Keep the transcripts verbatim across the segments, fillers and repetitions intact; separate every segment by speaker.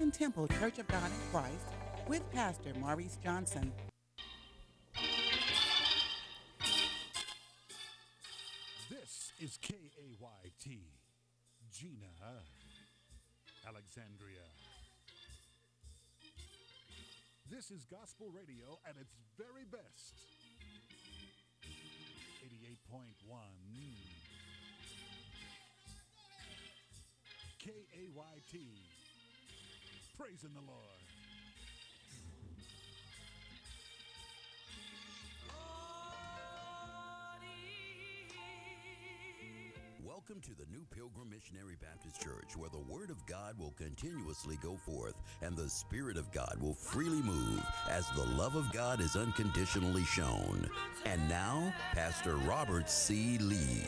Speaker 1: Revelation Temple Church of God in Christ with Pastor Maurice Johnson.
Speaker 2: This is K A Y T, Gina, Alexandria. This is gospel radio at its very best. eighty-eight point one K A Y T, praising the Lord.
Speaker 3: Welcome to the New Pilgrim Missionary Baptist Church, where the Word of God will continuously go forth and the Spirit of God will freely move as the love of God is unconditionally shown. And now, Pastor Robert C. Lee.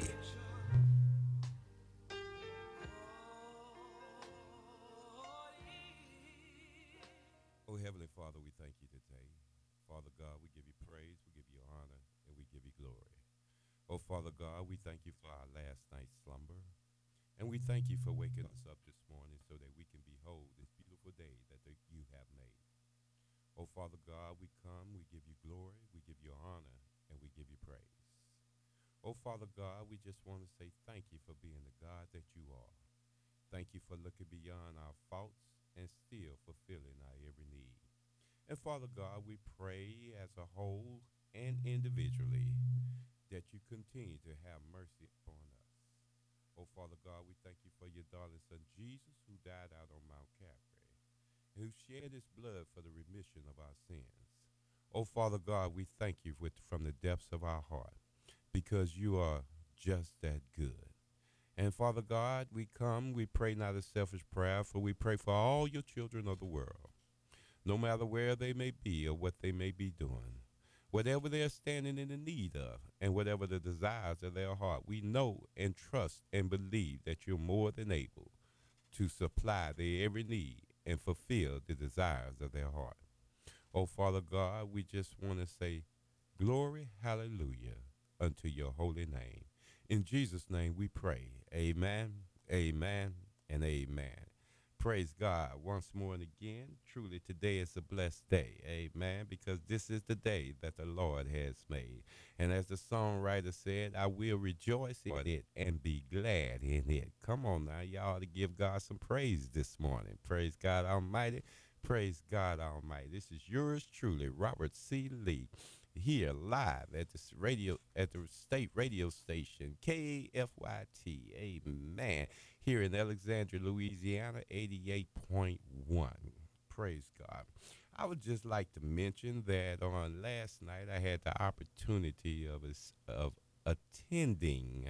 Speaker 4: Oh, Heavenly Father, we thank you today. Father God, we give you praise, we give you honor, and we give you glory. Oh, Father God, we thank you for our last night's slumber. And we thank you for waking us up this morning so that we can behold this beautiful day that the, you have made. Oh, Father God, we come, we give you glory, we give you honor, and we give you praise. Oh, Father God, we just want to say thank you for being the God that you are. Thank you for looking beyond our faults and still fulfilling our every need. And Father God, we pray as a whole and individually that you continue to have mercy upon us. Oh, Father God, we thank you for your darling son Jesus, who died out on Mount Calvary, who shed his blood for the remission of our sins. Oh, Father God, we thank you with, from the depths of our heart, because you are just that good. And Father God, we come, we pray not a selfish prayer, for we pray for all your children of the world, no matter where they may be or what they may be doing. Whatever they're standing in the need of and whatever the desires of their heart, we know and trust and believe that you're more than able to supply their every need and fulfill the desires of their heart. Oh, Father God, we just want to say glory, hallelujah, unto your holy name. In Jesus' name we pray. Amen, amen, and amen. Praise God once more and again. Truly, today is a blessed day. Amen. Because this is the day that the Lord has made. And as the songwriter said, I will rejoice in it and be glad in it. Come on now, y'all, to give God some praise this morning. Praise God Almighty. Praise God Almighty. This is yours truly, Robert C. Lee, here live at the radio at the state radio station K F Y T. Amen. Here in Alexandria, Louisiana, eighty-eight point one. Praise God. I would just like to mention that on last night I had the opportunity of a, of attending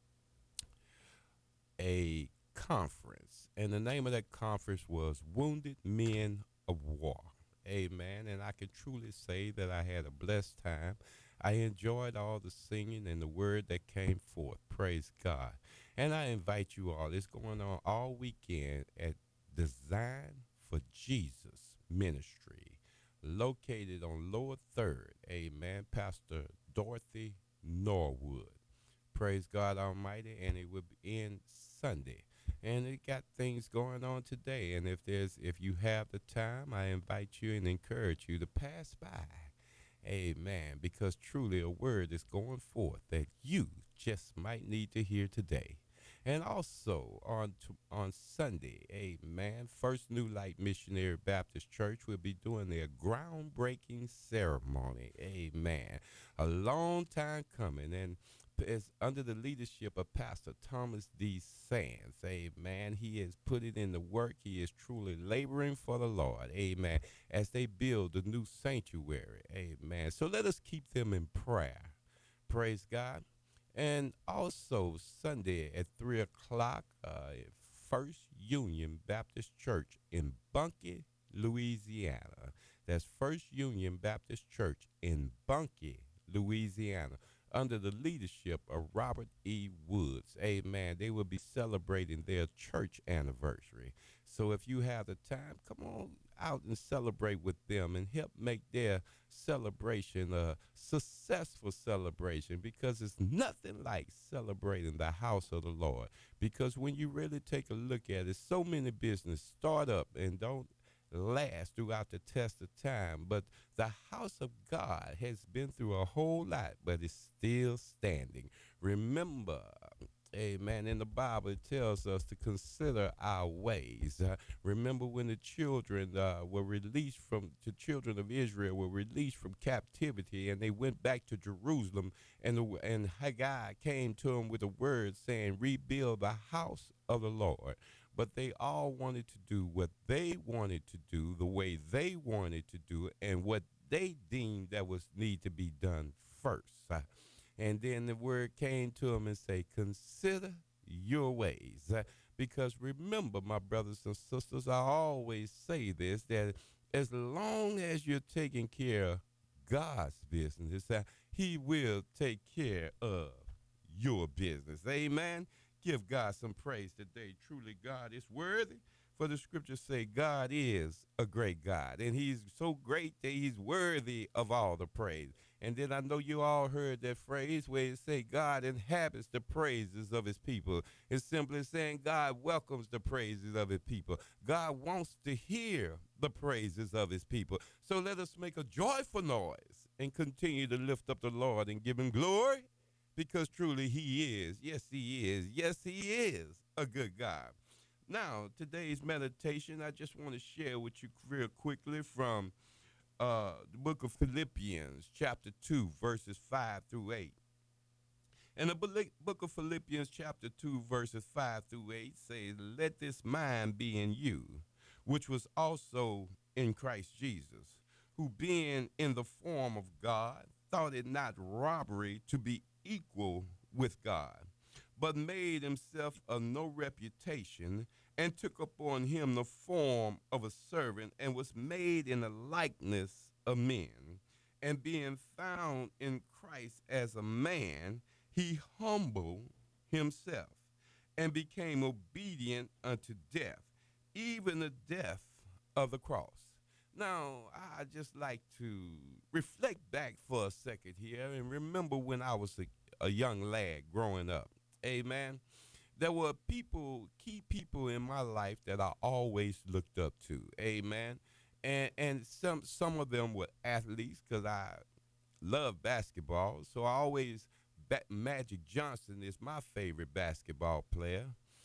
Speaker 4: a conference, and the name of that conference was Wounded Men of War. Amen. And I can truly say that I had a blessed time. I enjoyed all the singing and the word that came forth. Praise God. And I invite you all. It's going on all weekend at Design for Jesus Ministry, located on Lower Third. Amen. Pastor Dorothy Norwood. Praise God Almighty. And it will be in Sunday. And it got things going on today. And if there's if you have the time, I invite you and encourage you to pass by. Amen. Because truly a word is going forth that you just might need to hear today. And also on to, on Sunday, amen, First New Light Missionary Baptist Church will be doing their groundbreaking ceremony. Amen. A long time coming, and it's under the leadership of Pastor Thomas D. Sands. Amen. He has put it in the work. He is truly laboring for the Lord. Amen. As they build the new sanctuary. Amen. So let us keep them in prayer. Praise God. And also Sunday at three o'clock, uh, First Union Baptist Church in Bunkie, Louisiana. That's First Union Baptist Church in Bunkie, Louisiana, under the leadership of Robert E. Woods. Amen. They will be celebrating their church anniversary. So if you have the time, come on out and celebrate with them and help make their celebration a successful celebration, because it's nothing like celebrating the house of the Lord. Because when you really take a look at it, so many business start up and don't last throughout the test of time, but the house of God has been through a whole lot, but it's still standing. Remember, amen, in the Bible it tells us to consider our ways. Uh, remember when the children uh, were released from, the children of Israel were released from captivity, and they went back to Jerusalem, and, the, and Haggai came to them with a word saying, rebuild the house of the Lord. But they all wanted to do what they wanted to do, the way they wanted to do it, and what they deemed that was need to be done first. Uh, and then the word came to them and say, consider your ways. Uh, because remember, my brothers and sisters, I always say this, that as long as you're taking care of God's business, uh, he will take care of your business. Amen. Give God some praise today. Truly, God is worthy. For the scriptures say God is a great God, and he's so great that he's worthy of all the praise. And then I know you all heard that phrase where it say God inhabits the praises of his people. It's simply saying God welcomes the praises of his people. God wants to hear the praises of his people. So let us make a joyful noise and continue to lift up the Lord and give him glory. Because truly he is, yes he is, yes he is a good God. Now, today's meditation, I just want to share with you real quickly from uh, the book of Philippians, chapter two, verses five through eight. And the book of Philippians, chapter two, verses five through eight says, let this mind be in you, which was also in Christ Jesus, who being in the form of God, thought it not robbery to be equal with God, but made himself of no reputation, and took upon him the form of a servant, and was made in the likeness of men. And being found in Christ as a man, he humbled himself, and became obedient unto death, even the death of the cross. Now, I just like to reflect back for a second here and remember when I was a, a young lad growing up. Amen. There were people, key people in my life that I always looked up to. Amen. And and some some of them were athletes, because I love basketball. So I always, Magic Johnson is my favorite basketball player.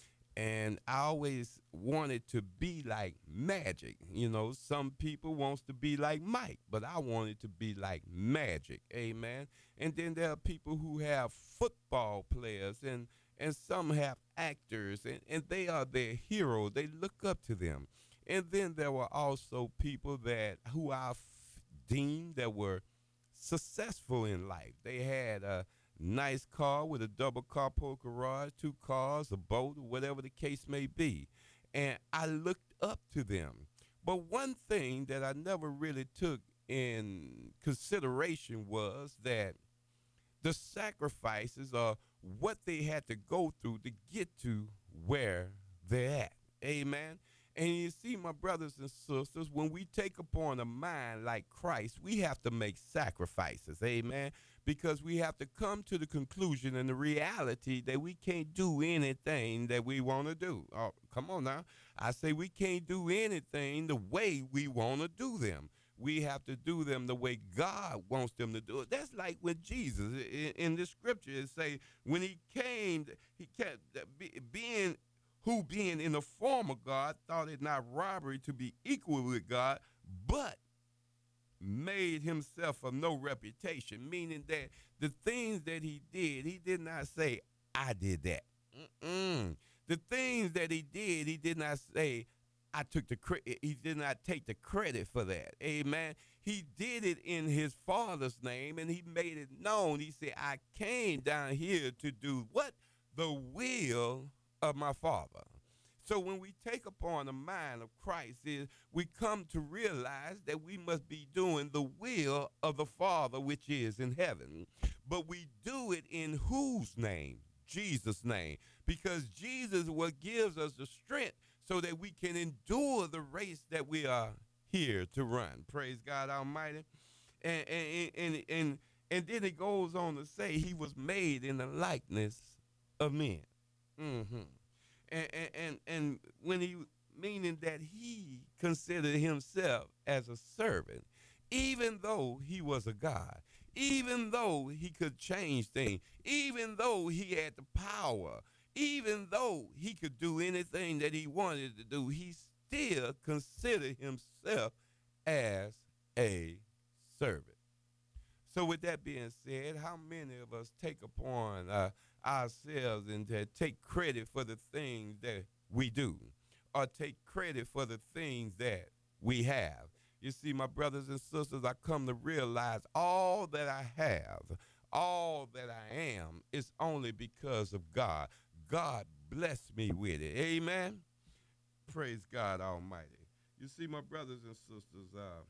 Speaker 4: And I always wanted to be like Magic. You know, some people wants to be like Mike, but I wanted to be like Magic. Amen. And then there are people who have football players, and, and some have actors, and, and they are their heroes. They look up to them. And then there were also people that who I f- deemed that were successful in life. They had a nice car with a double carport garage, two cars, a boat, or whatever the case may be. And I looked up to them. But one thing that I never really took in consideration was that the sacrifices or what they had to go through to get to where they're at. Amen. And you see, my brothers and sisters, when we take upon a mind like Christ, we have to make sacrifices. Amen. Because we have to come to the conclusion and the reality that we can't do anything that we want to do. Oh, come on now. I say we can't do anything the way we want to do them. We have to do them the way God wants them to do it. That's like with Jesus. In, in the scripture, it say when he came, he kept being, who being in the form of God, thought it not robbery to be equal with God, but made himself of no reputation, meaning that the things that he did, he did not say, I did that. Mm-mm. The things that he did, he did not say, I took the credit. He did not take the credit for that. Amen. He did it in his Father's name, and he made it known. He said, I came down here to do what? The will of my Father. So when we take upon the mind of Christ, is we come to realize that we must be doing the will of the Father which is in heaven. But we do it in whose name? Jesus' name. Because Jesus is what gives us the strength so that we can endure the race that we are here to run. Praise God Almighty. And and and and, and then it goes on to say he was made in the likeness of men. Mm-hmm. And, and and and when he meaning that he considered himself as a servant, even though he was a God, even though he could change things, even though he had the power, even though he could do anything that he wanted to do, he still considered himself as a servant. So with that being said, how many of us take upon uh, ourselves and to take credit for the things that we do, or take credit for the things that we have? You see, my brothers and sisters, I come to realize all that I have, all that I am, is only because of God. God blessed me with it. Amen? Praise God Almighty. You see, my brothers and sisters, uh,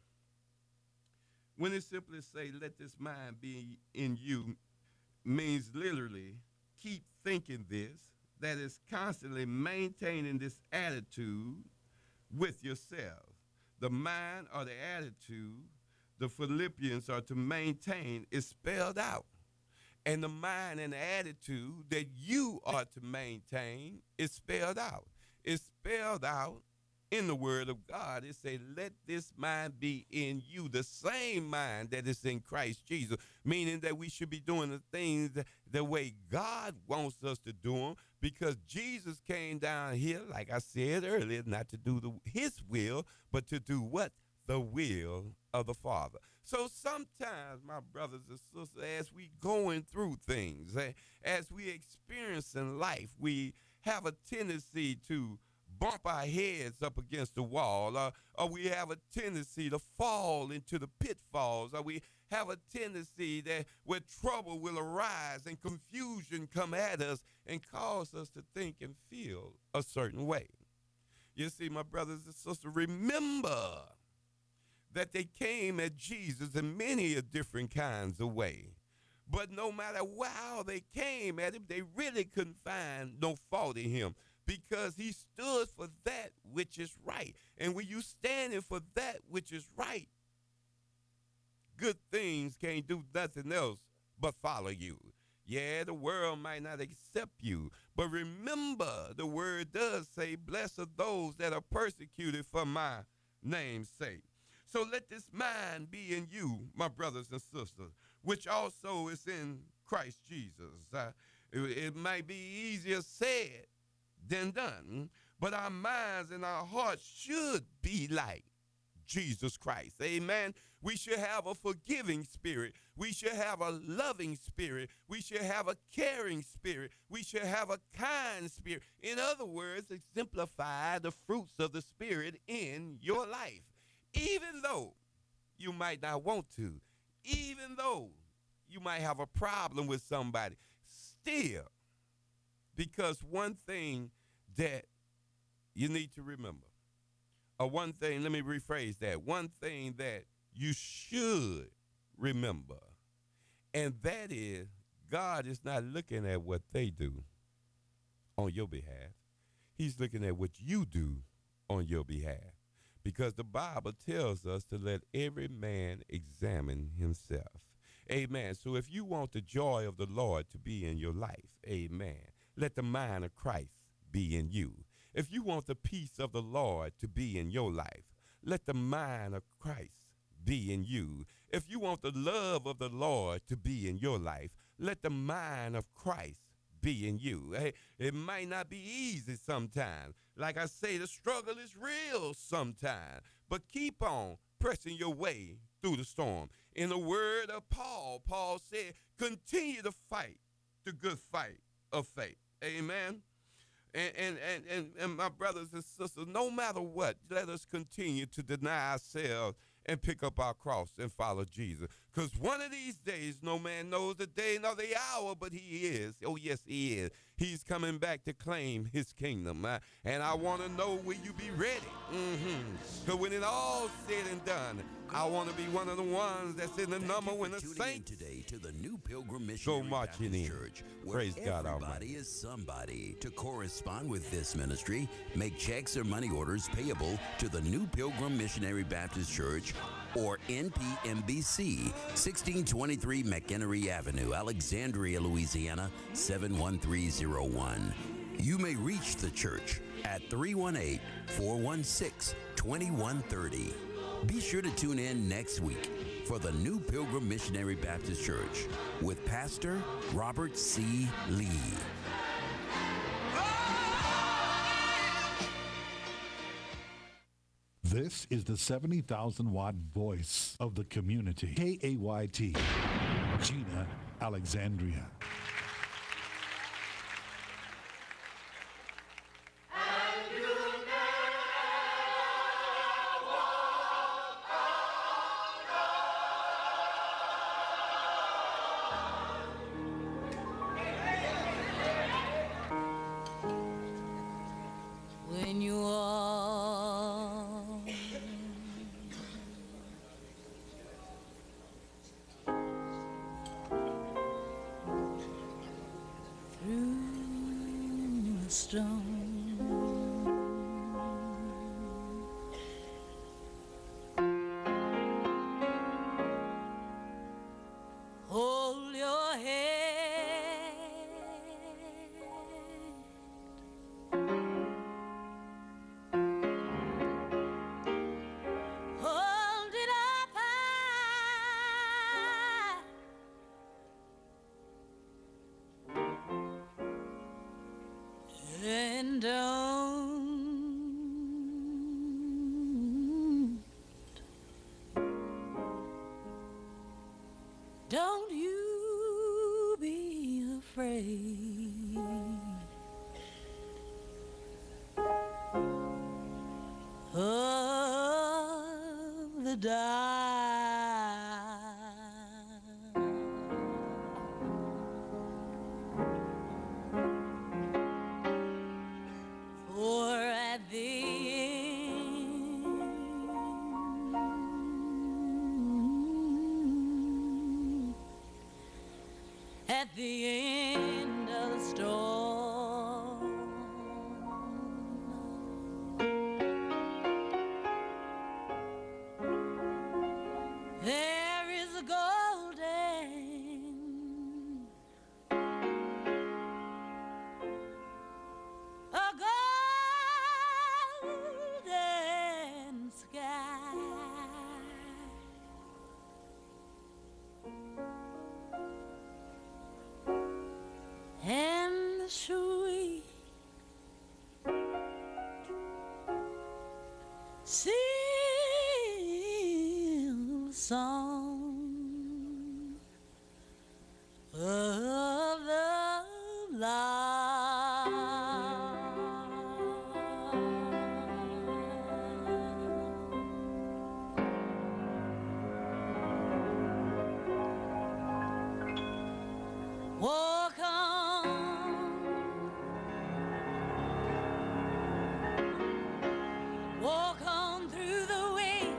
Speaker 4: when it simply say, let this mind be in you, means literally keep thinking this, that is constantly maintaining this attitude with yourself. The mind or the attitude the Philippians are to maintain is spelled out. And the mind and the attitude that you are to maintain is spelled out. It's spelled out in the word of God. It says, let this mind be in you, the same mind that is in Christ Jesus, meaning that we should be doing the things the way God wants us to do them, because Jesus came down here, like I said earlier, not to do the, his will, but to do what? The will of the Father. So sometimes, my brothers and sisters, as we going through things, as we experience in life, we have a tendency to bump our heads up against the wall, or, or we have a tendency to fall into the pitfalls, or we have a tendency that where trouble will arise and confusion come at us and cause us to think and feel a certain way. You see, my brothers and sisters, remember that they came at Jesus in many a different kinds of way. But no matter how they came at him, they really couldn't find no fault in him, because he stood for that which is right. And when you standing for that which is right, good things can't do nothing else but follow you. Yeah, the world might not accept you, but remember, the word does say, blessed are those that are persecuted for my name's sake. So let this mind be in you, my brothers and sisters, which also is in Christ Jesus. Uh, it, it might be easier said than done, but our minds and our hearts should be like Jesus Christ. Amen. We should have a forgiving spirit. We should have a loving spirit. We should have a caring spirit. We should have a kind spirit. In other words, exemplify the fruits of the Spirit in your life. Even though you might not want to, even though you might have a problem with somebody, still, because one thing that you need to remember, or one thing, let me rephrase that, one thing that you should remember, and that is God is not looking at what they do on your behalf. He's looking at what you do on your behalf. Because the Bible tells us to let every man examine himself. Amen. So if you want the joy of the Lord to be in your life, amen, let the mind of Christ be in you. If you want the peace of the Lord to be in your life, let the mind of Christ be in you. If you want the love of the Lord to be in your life, let the mind of Christ be in you. Hey, it might not be easy sometimes. Like I say, the struggle is real sometimes, but keep on pressing your way through the storm. In the word of Paul, Paul said, continue to fight the good fight of faith. Amen. And, and, and, and, and my brothers and sisters, no matter what, let us continue to deny ourselves and pick up our cross and follow Jesus. Because one of these days, no man knows the day nor the hour, but he is. Oh, yes, he is. He's coming back to claim his kingdom. Uh, and I want to know, will you be ready? Because mm-hmm. when it all said and done, I want to be one of the ones that's in the
Speaker 3: Thank
Speaker 4: number
Speaker 3: you
Speaker 4: when
Speaker 3: for
Speaker 4: the
Speaker 3: tuning
Speaker 4: saints
Speaker 3: in today to the New Pilgrim Missionary
Speaker 4: marching
Speaker 3: Baptist
Speaker 4: in.
Speaker 3: Church, where
Speaker 4: Praise God
Speaker 3: everybody
Speaker 4: Almighty.
Speaker 3: is somebody. To correspond with this ministry, make checks or money orders payable to the New Pilgrim Missionary Baptist Church or N P M B C, sixteen twenty-three McHenry Avenue, Alexandria, Louisiana, seven one three zero one. You may reach the church at three one eight, four one six, two one three zero. Be sure to tune in next week for the New Pilgrim Missionary Baptist Church with Pastor Robert C. Lee.
Speaker 2: This is the seventy thousand watt voice of the community. K A Y T, Gina Alexandria.
Speaker 5: When you are through the storm, hold your head, hold it up high, and don't, don't you be afraid. Of the dark, for at the end, at the end of the storm, there is a golden, a golden sky, and the sweet seal song of the lark. Walk on, walk on through the wind.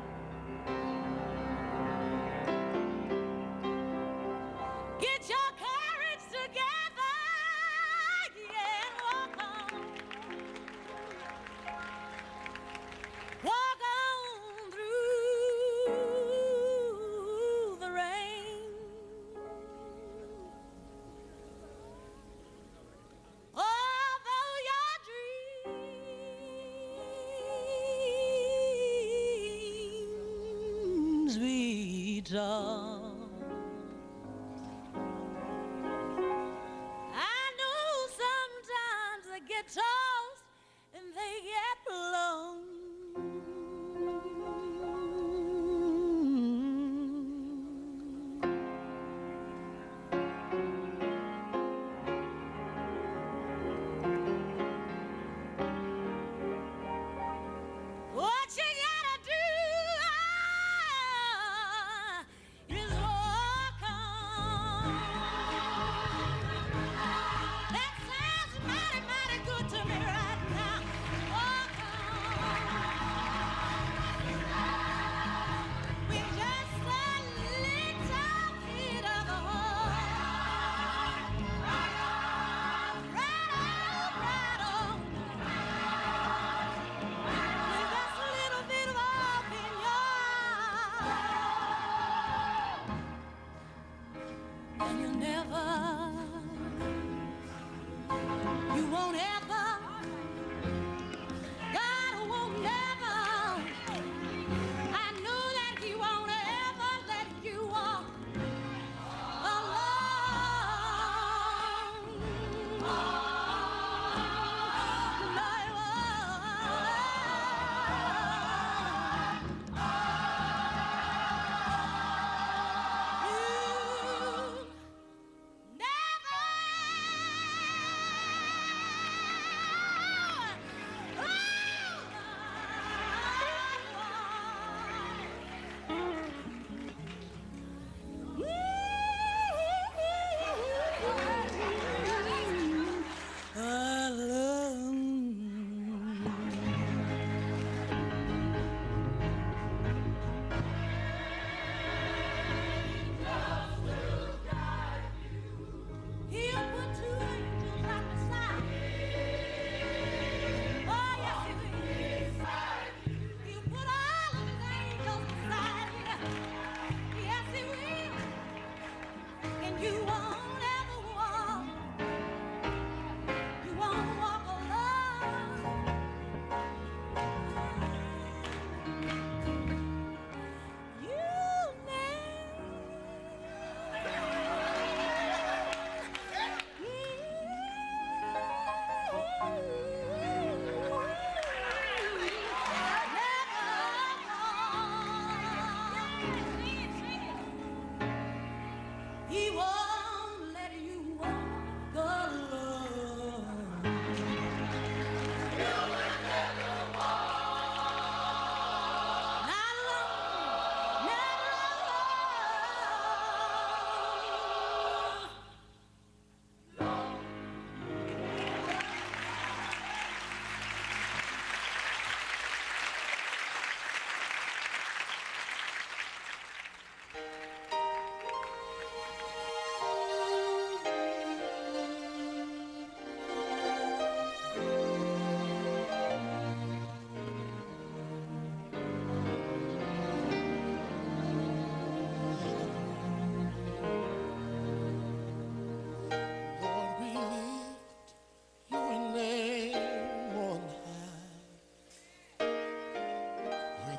Speaker 5: Get your courage together, yeah, and walk on. Walk on through the rain. Although your dreams be tossed, I know sometimes they get tossed and they get blown. What you gotta do ah, is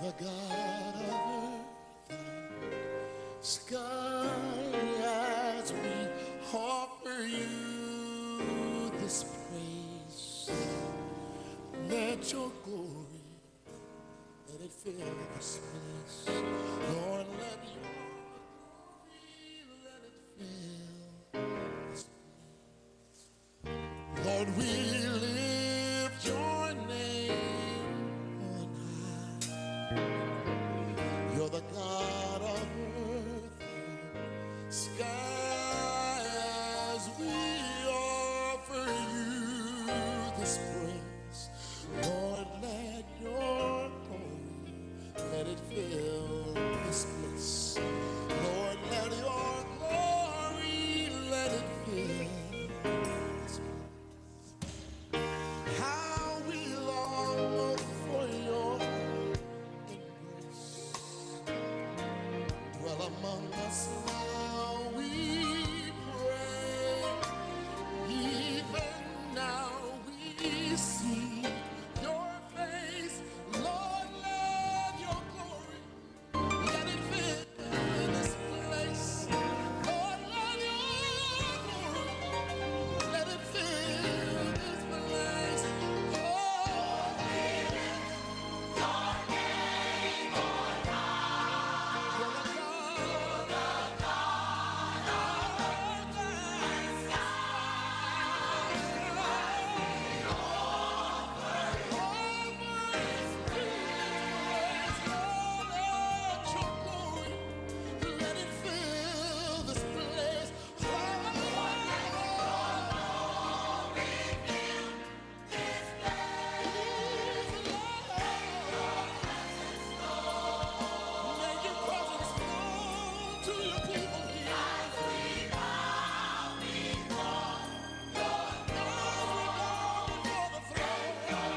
Speaker 6: the God of earth and sky, as we offer you this praise. Let your glory, let it fill this place. Lord, let your glory, let it fill this place. Lord, we lift your name on high. You're the God of earth and sky, as we offer you this praise. Lord, let your glory, let it fill this place. Lord, let your glory, let it fill this place. How we long for your embrace. Dwell among us now, we pray. Even now we see your face. Lord, let your glory, let it fill this place. Lord, let your glory, let it fill this place. Oh, you're the let it fill this place. Make your presence known to your people here. As we bow before the throne.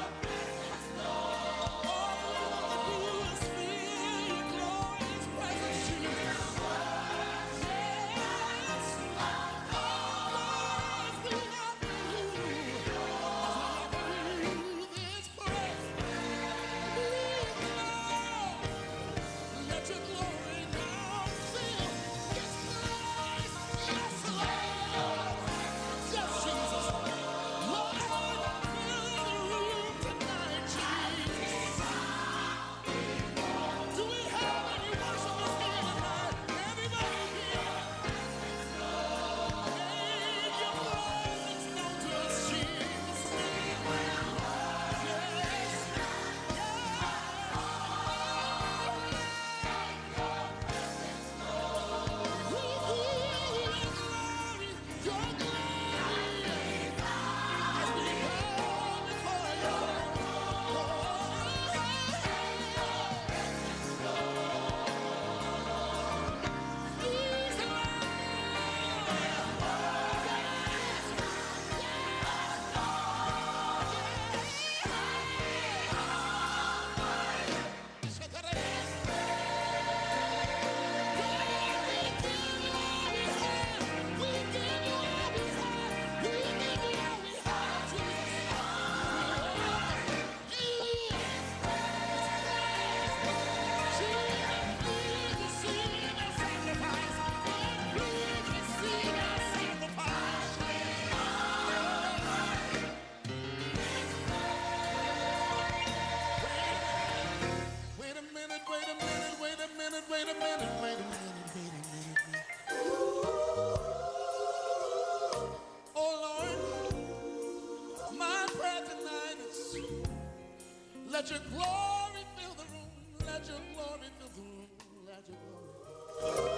Speaker 6: All we want to do is feel your glorious presence, Jesus. Yes. As we offer you, as we offer you this praise. Let your glory now fill this place. Yes, Lord. Yes, Jesus. Lord, fill the room tonight, Jesus. Do we have any worshipers here tonight? Everybody here. Make your presence known to us, Jesus. Yes. Wait a minute, wait a minute, wait a minute, wait a minute, wait a minute, wait a minute. Oh Lord, my prayer tonight is let your glory fill the room, let your glory fill the room, let your glory.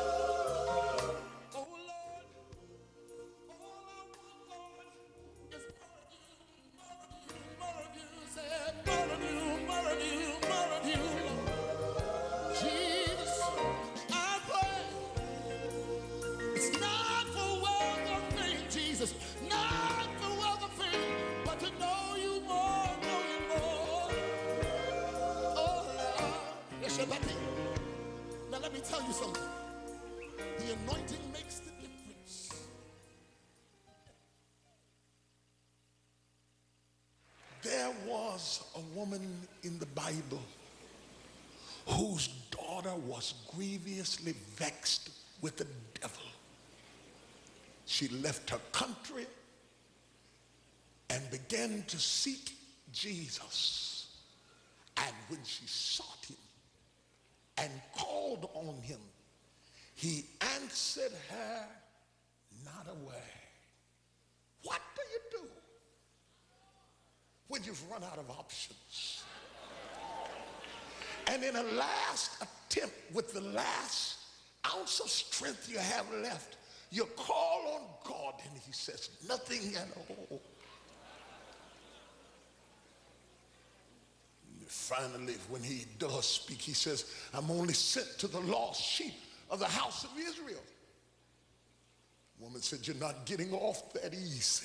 Speaker 6: Oh Lord, all I want, Lord, is more of you, more of you, more of you, say more of you, more of you, more of you, Lord. Jesus, I pray it's not for wealth or fame, Jesus, not for wealth or fame, but to know you more, know you more. Oh Lord, yes, you're lucky. Now let me tell you something. The anointing makes the difference. There was a woman in the Bible whose daughter was grievously vexed with the devil. She left her country and began to seek Jesus. And when she sought him and called on him, he answered her not a word. What do you do when you've run out of options? And in a last attempt, with the last ounce of strength you have left, you call on God and he says nothing at all. Finally, when he does speak, he says, I'm only sent to the lost sheep of the house of Israel. The woman said, you're not getting off that easy.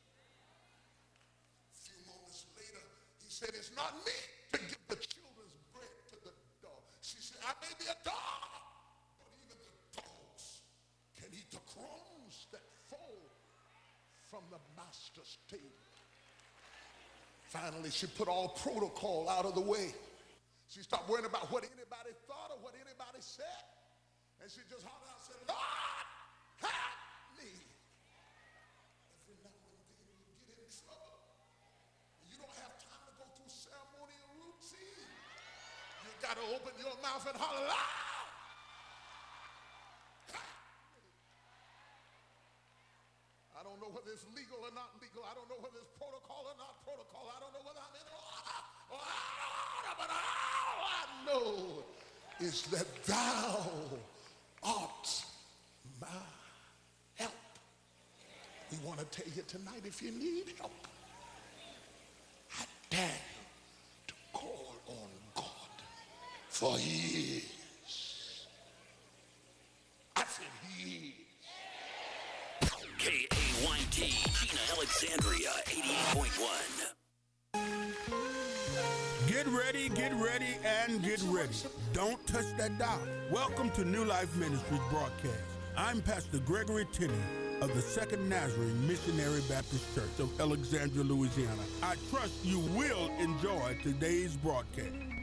Speaker 6: A few moments later, he said, it's not me to give the children's bread to the dog. She said, I may be a dog, but even the dogs can eat the crumbs that fall from the master's table. Finally, she put all protocol out of the way. She stopped worrying about what anybody thought or what anybody said. And she just hollered out and said, Lord, help me. Every now and then you get in trouble. You don't have time to go through ceremony and routine. You got to open your mouth and holler loud. I don't know whether it's legal or not legal. I don't know whether it's protocol or not protocol. I don't know whether I'm in order or out of order, but all I know is that thou art my help. We want to tell you tonight, if you need help, I dare you to call on God, for he is. I said he is.
Speaker 3: K A Y T, Gina Alexandria, eighty-eight point one.
Speaker 7: Get ready, get ready, and get ready. Don't touch that dial. Welcome to New Life Ministries broadcast. I'm Pastor Gregory Tenney of the Second Nazarene Missionary Baptist Church of Alexandria, Louisiana. I trust you will enjoy today's broadcast.